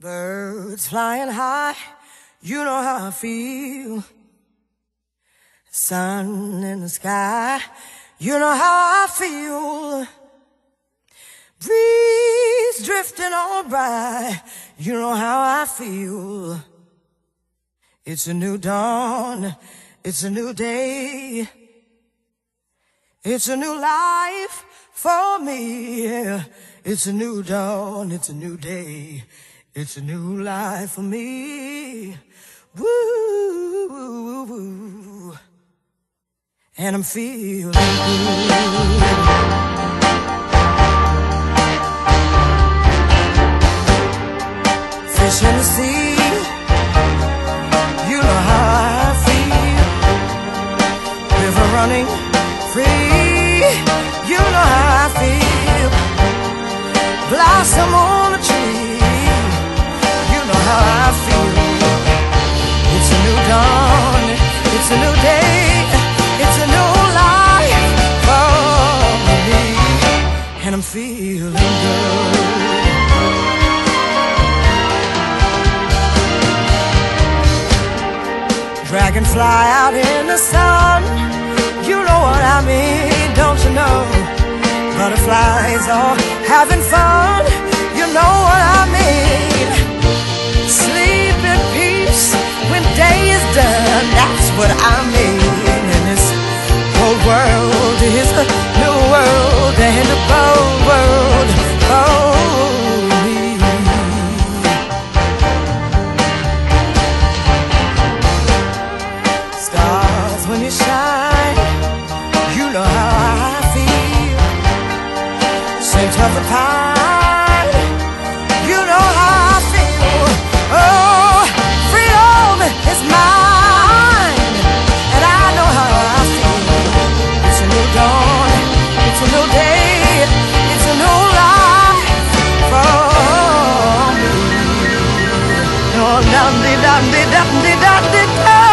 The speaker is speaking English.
Birds flying high, you know how I feel. Sun in the sky, you know how I feel. Breeze drifting on by, you know how I feel. It's a new dawn, it's a new day. It's a new life for me. It's a new dawn, it's a new day. It's a new life for me. Woo, woo, woo. And I'm feeling good. Fish in the sea, you know how I feel. River running free, you know how I feel. Blossom on the tree, you know how I feel. It's a new dawn, it's a new day, it's a new life for me. And I'm feeling good. Dragonfly out in the sun, you know what I mean, don't you know? Butterflies are having fun, you know what I mean. Sleep in peace when day is done, that's what I mean. And this whole world is a new world and a bold world for me. Stars when you shine, you know how I feel. Scent of the pine, you know how I feel. Oh, freedom is mine, and I know how I feel. It's a new dawn, it's a new day, it's a new life for me. Oh, dum-de-dum-de-dum-de-dum-de-dum.